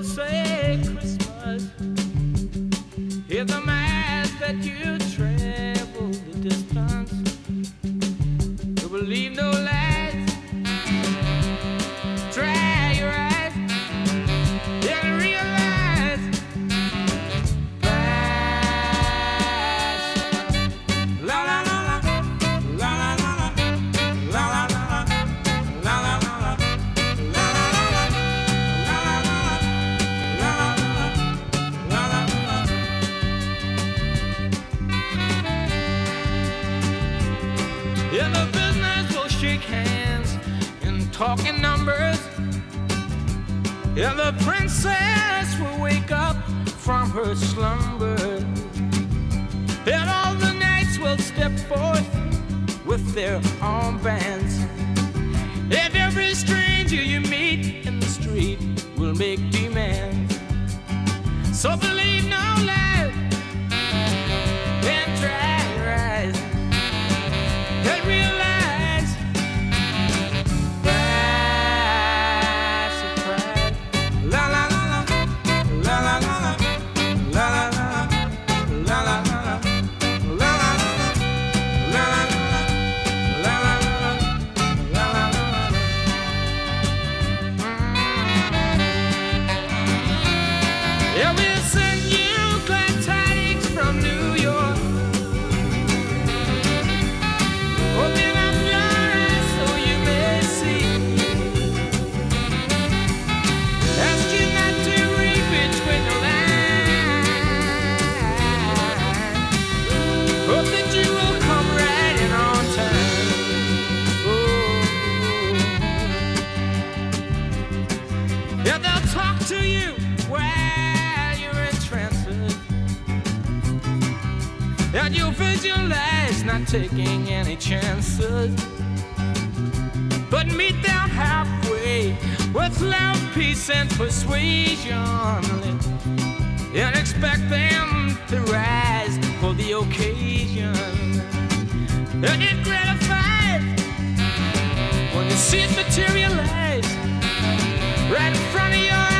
say Christmas is the mass that you travel the distance to believe no lies. Dry your eyes and realize la la la la la la la la la la la la la. Yeah, the business will shake hands and talk in numbers. Yeah, the princess will wake up from her slumber. And all the knights will step forth with their armbands. And every stranger you meet in the street will make demands. So believe no lies and dry your eyes and realize by surprise. La la la la la la la la la la la la la. Yeah, we'll send you glad tidings from New York. Open up your eyes so you may see. Ask you not to read between the lines. Hope that you will come right in on time. Oh. Yeah, they'll talk to you while you're in transit, and you'll visualize not taking any chances, but meet them halfway with love, peace, and persuasion, and expect them to rise for the occasion. And get gratified when you see it materialize right in front of your eyes.